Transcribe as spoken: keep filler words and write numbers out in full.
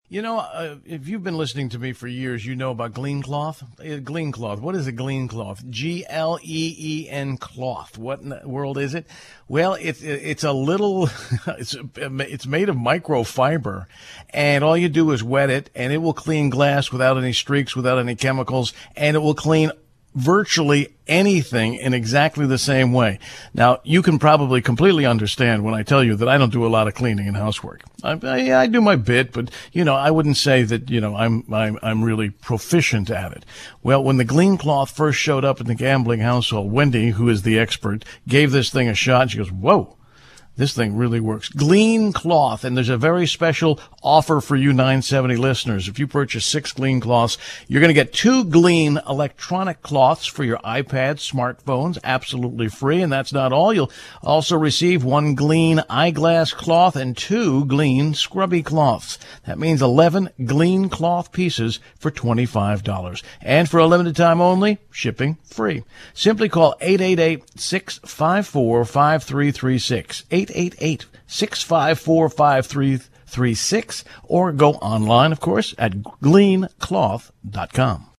You know, uh, if you've been listening to me for years, you know about Glean Cloth. Uh, Glean Cloth. What is a Glean Cloth? G L E E N cloth. What in the world is it? Well, it's it's a little. It's it's made of microfiber, and all you do is wet it, and it will clean glass without any streaks, without any chemicals, and it will clean virtually anything in exactly the same way. Now, you can probably completely understand when I tell you that I don't do a lot of cleaning and housework. I, I, I do my bit, but, you know, I wouldn't say that, you know, I'm, I'm, I'm really proficient at it. Well, when the Glean Cloth first showed up in the gambling household, Wendy, who is the expert, gave this thing a shot, and she goes, whoa. This thing really works. Glean Cloth, and there's a very special offer for you nine seventy listeners. If you purchase six Glean Cloths, you're going to get two Glean electronic cloths for your iPads, smartphones, absolutely free. And that's not all. You'll also receive one Glean eyeglass cloth and two Glean scrubby cloths. That means eleven Glean Cloth pieces for twenty-five dollars. And for a limited time only, shipping free. Simply call eight eight eight, six five four, five three three six. eight eight eight, six five four, five three three six, or go online, of course, at glean cloth dot com.